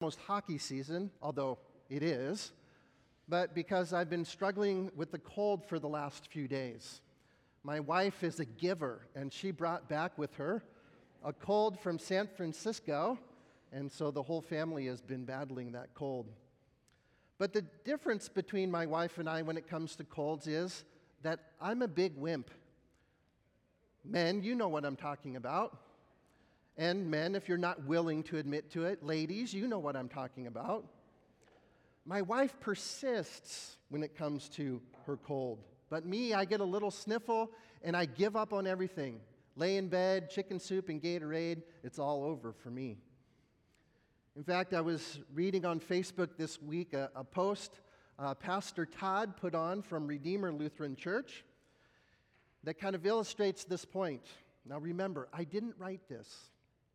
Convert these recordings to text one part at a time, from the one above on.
almost hockey season, although it is, but because I've been struggling with the cold for the last few days. My wife is a giver, and she brought back with her a cold from San Francisco, and so the whole family has been battling that cold. But the difference between my wife and I when it comes to colds is that I'm a big wimp. Men, you know what I'm talking about. And men, if you're not willing to admit to it, ladies, you know what I'm talking about. My wife persists when it comes to her cold. But me, I get a little sniffle and I give up on everything. Lay in bed, chicken soup and Gatorade, it's all over for me. In fact, I was reading on Facebook this week a post Pastor Todd put on from Redeemer Lutheran Church that kind of illustrates this point. Now remember, I didn't write this.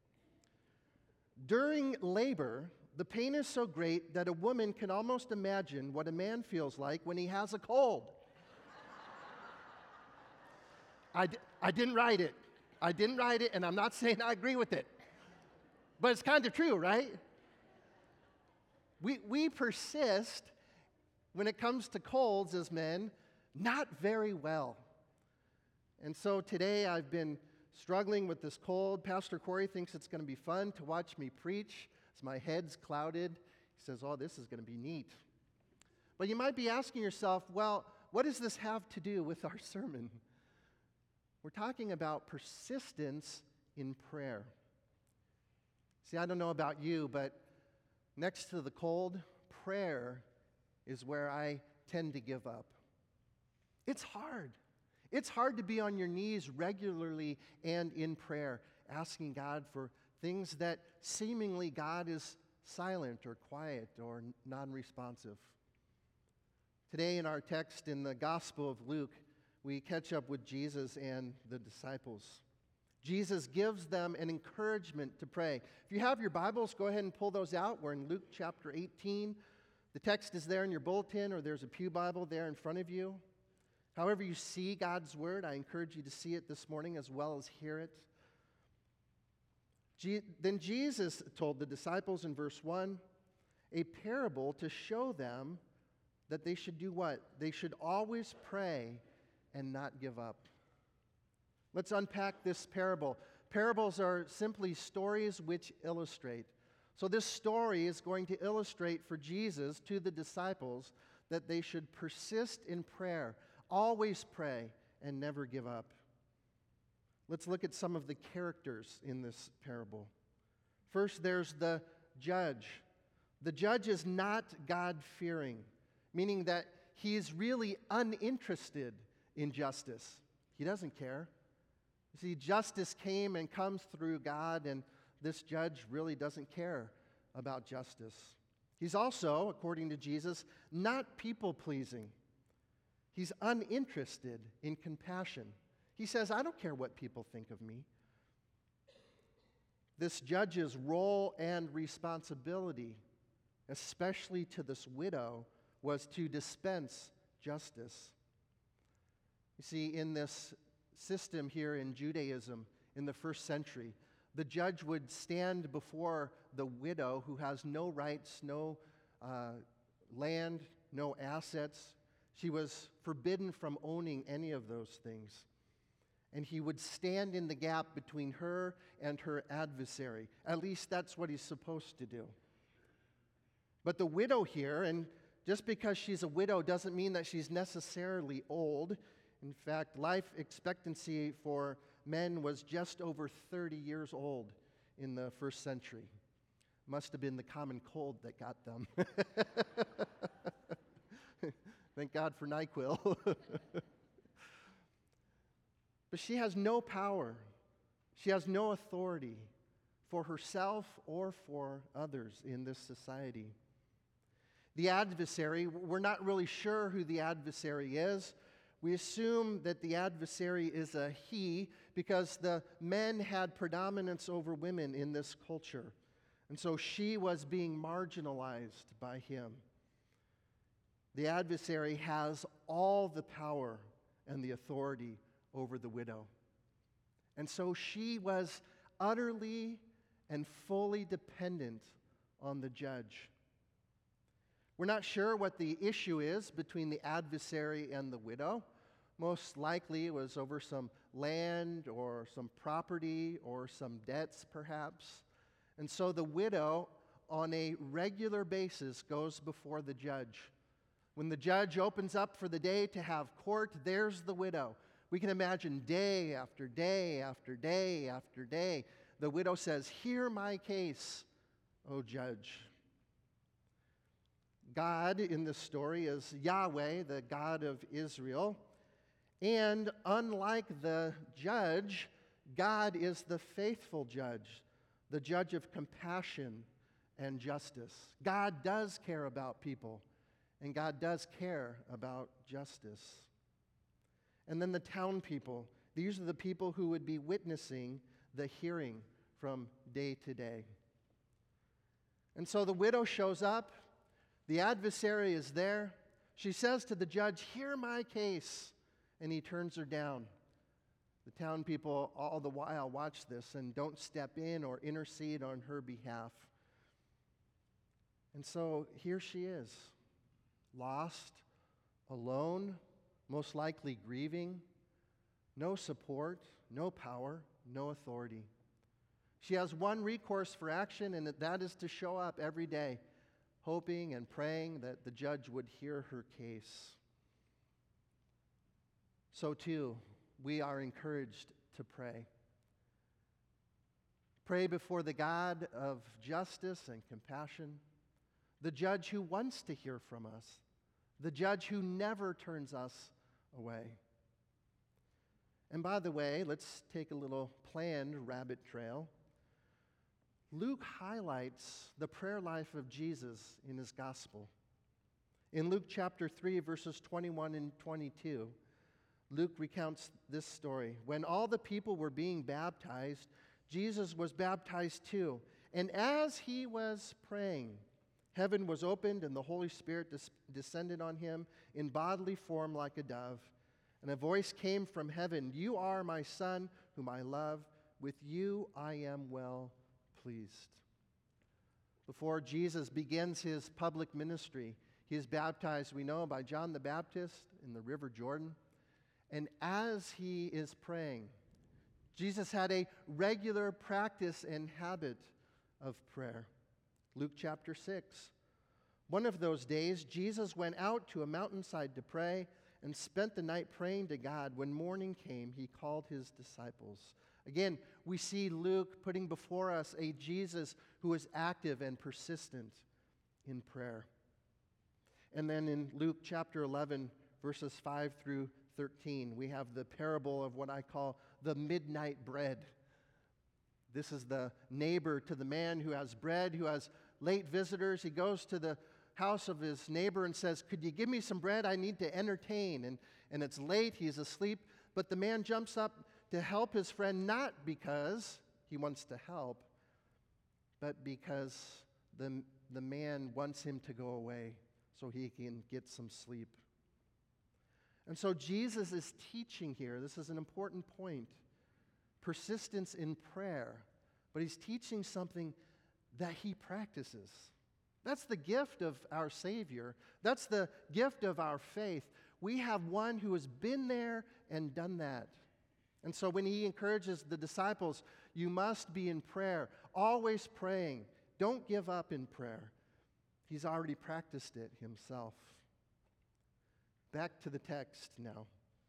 During labor, the pain is so great that a woman can almost imagine what a man feels like when he has a cold. I didn't write it. I didn't write it, and I'm not saying I agree with it. But it's kind of true, right? We persist when it comes to colds as men, not very well. And so today I've been struggling with this cold. Pastor Corey thinks it's going to be fun to watch me preach as my head's clouded. He says, oh, this is going to be neat. But you might be asking yourself, well, what does this have to do with our sermon? We're talking about persistence in prayer. See, I don't know about you, but next to the cold, prayer is where I tend to give up. It's hard. It's hard to be on your knees regularly and in prayer, asking God for things that seemingly God is silent or quiet or non-responsive. Today in our text in the Gospel of Luke, we catch up with Jesus and the disciples. Jesus gives them an encouragement to pray. If you have your Bibles, go ahead and pull those out. We're in Luke chapter 18. The text is there in your bulletin, or there's a pew Bible there in front of you. However you see God's Word, I encourage you to see it this morning as well as hear it. Then Jesus told the disciples in verse 1 a parable to show them that they should do what? They should always pray and not give up. Let's unpack this parable. Parables are simply stories which illustrate. So this story is going to illustrate for Jesus to the disciples that they should persist in prayer, always pray, and never give up. Let's look at some of the characters in this parable. First, there's the judge. The judge is not God-fearing, meaning that he's really uninterested in justice. He doesn't care. You see, justice came and comes through God, and this judge really doesn't care about justice. He's also, according to Jesus, not people-pleasing. He's uninterested in compassion. He says, I don't care what people think of me. This judge's role and responsibility, especially to this widow, was to dispense justice. You see, in this system here in Judaism in the first century, the judge would stand before the widow who has no rights, no land, no assets. She was forbidden from owning any of those things. And he would stand in the gap between her and her adversary. At least that's what he's supposed to do. But the widow here, and just because she's a widow doesn't mean that she's necessarily old. In fact, life expectancy for men was just over 30 years old in the first century. Must have been the common cold that got them. Thank God for NyQuil. But she has no power. She has no authority for herself or for others in this society. The adversary, we're not really sure who the adversary is. We assume that the adversary is a he because the men had predominance over women in this culture. And so she was being marginalized by him. The adversary has all the power and the authority over the widow. And so she was utterly and fully dependent on the judge. We're not sure what the issue is between the adversary and the widow. Most likely it was over some land or some property or some debts, perhaps. And so the widow, on a regular basis, goes before the judge. When the judge opens up for the day to have court, there's the widow. We can imagine day after day after day after day, the widow says, "Hear my case, O judge." God in this story is Yahweh, the God of Israel. And unlike the judge, God is the faithful judge, the judge of compassion and justice. God does care about people, and God does care about justice. And then the town people, these are the people who would be witnessing the hearing from day to day. And so the widow shows up. The adversary is there. She says to the judge, "Hear my case." And he turns her down. The town people all the while watch this and don't step in or intercede on her behalf. And so here she is, lost, alone, most likely grieving, no support, no power, no authority. She has one recourse for action, and that is to show up every day, hoping and praying that the judge would hear her case. So too, we are encouraged to pray. Pray before the God of justice and compassion, the judge who wants to hear from us, the judge who never turns us away. And by the way, let's take a little planned rabbit trail. Luke highlights the prayer life of Jesus in his gospel. In Luke chapter 3, verses 21 and 22, Luke recounts this story. When all the people were being baptized, Jesus was baptized too. And as he was praying, heaven was opened and the Holy Spirit descended on him in bodily form like a dove. And a voice came from heaven, "You are my Son, whom I love. With you I am well pleased." Before Jesus begins his public ministry, he is baptized, we know, by John the Baptist in the River Jordan. And as he is praying, Jesus had a regular practice and habit of prayer. Luke chapter 6. One of those days, Jesus went out to a mountainside to pray and spent the night praying to God. When morning came, he called his disciples. Again, we see Luke putting before us a Jesus who is active and persistent in prayer. And then in Luke chapter 11, verses 5 through 13, we have the parable of what I call the midnight bread. This is the neighbor to the man who has bread, who has late visitors. He goes to the house of his neighbor and says, "Could you give me some bread? I need to entertain." And it's late, he's asleep, but the man jumps up to help his friend, not because he wants to help, but because the man wants him to go away so he can get some sleep. And so Jesus is teaching here, this is an important point, persistence in prayer, but he's teaching something that he practices. That's the gift of our Savior. That's the gift of our faith. We have one who has been there and done that. And so when he encourages the disciples, you must be in prayer, always praying. Don't give up in prayer. He's already practiced it himself. Back to the text now.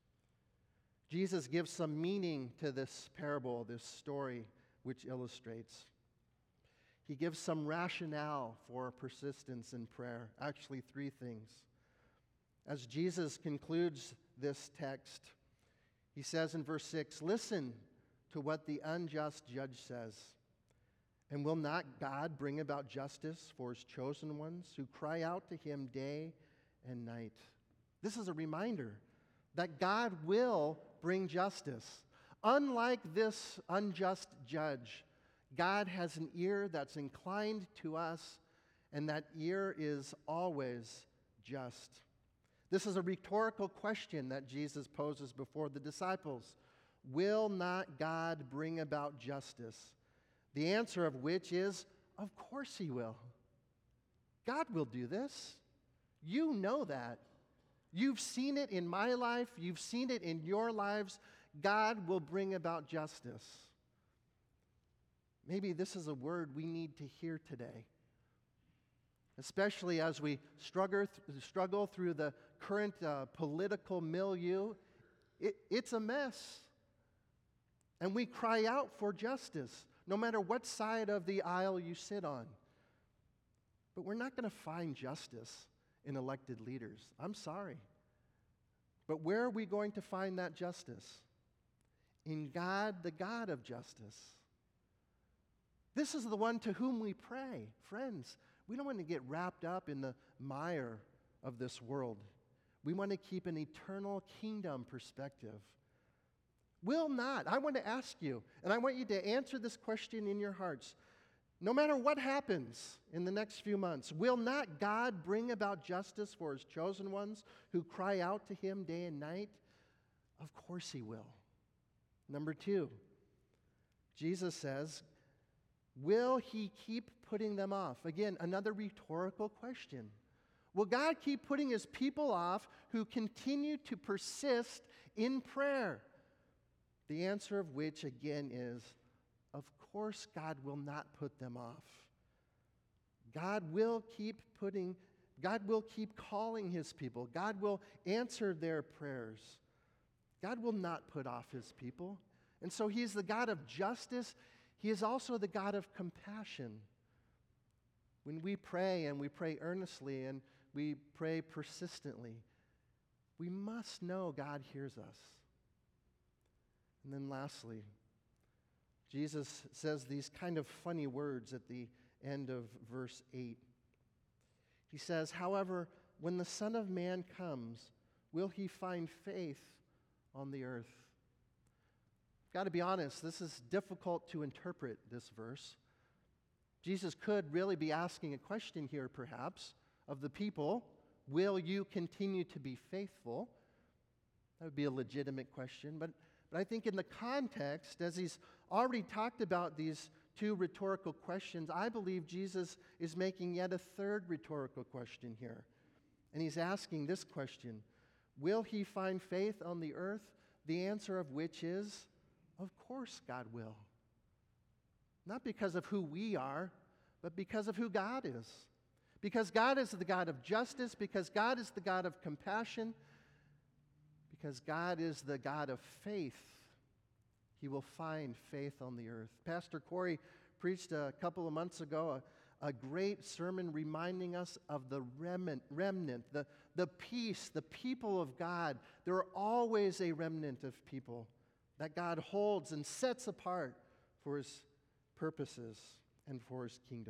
Jesus gives some meaning to this parable, this story, which illustrates. He gives some rationale for persistence in prayer. Actually, three things. As Jesus concludes this text, he says in verse 6, "Listen to what the unjust judge says. And will not God bring about justice for his chosen ones who cry out to him day and night?" This is a reminder that God will bring justice. Unlike this unjust judge, God has an ear that's inclined to us, and that ear is always just. This is a rhetorical question that Jesus poses before the disciples. Will not God bring about justice? The answer of which is, of course he will. God will do this. You know that. You've seen it in my life. You've seen it in your lives. God will bring about justice. Maybe this is a word we need to hear today, especially as we struggle through the current political milieu. It's a mess. And we cry out for justice, no matter what side of the aisle you sit on. But we're not going to find justice in elected leaders. I'm sorry. But where are we going to find that justice? In God, the God of justice. This is the one to whom we pray. Friends, we don't want to get wrapped up in the mire of this world. We want to keep an eternal kingdom perspective. Will not, I want to ask you, and I want you to answer this question in your hearts. No matter what happens in the next few months, will not God bring about justice for his chosen ones who cry out to him day and night? Of course he will. Number 2, Jesus says, will he keep putting them off? Again, another rhetorical question. Will God keep putting his people off who continue to persist in prayer? The answer of which, again, is, of course, God will not put them off. God will keep calling his people. God will answer their prayers. God will not put off his people. And so he is the God of justice. He is also the God of compassion. When we pray, and we pray earnestly, and we pray persistently, we must know God hears us. And then lastly, Jesus says these kind of funny words at the end of verse 8. He says, however, when the Son of Man comes, will he find faith on the earth? I've got to be honest, this is difficult to interpret, this verse. Jesus could really be asking a question here, perhaps, of the people. Will you continue to be faithful? That would be a legitimate question, but I think in the context, as he's already talked about these 2 rhetorical questions, I believe Jesus is making yet a third rhetorical question here. And he's asking this question, will he find faith on the earth? The answer of which is, of course God will. Not because of who we are, but because of who God is. Because God is the God of justice, because God is the God of compassion, because God is the God of faith. He will find faith on the earth. Pastor Corey preached a couple of months ago a great sermon reminding us of the remnant, the peace, the people of God. There are always a remnant of people that God holds and sets apart for his purposes and for his kingdom.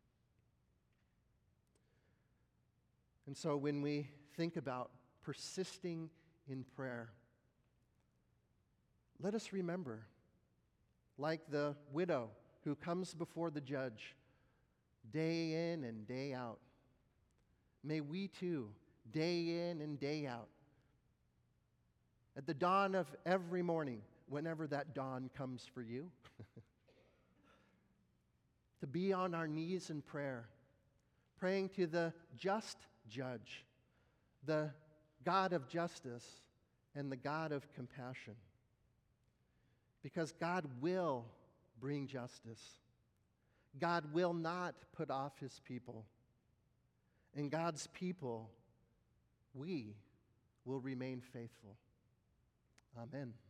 And so when we think about persisting in prayer, let us remember, like the widow who comes before the judge day in and day out, may we too, day in and day out, at the dawn of every morning, whenever that dawn comes for you, to be on our knees in prayer, praying to the just judge, the God of justice, and the God of compassion. Because God will bring justice. God will not put off his people. And God's people, we will remain faithful. Amen.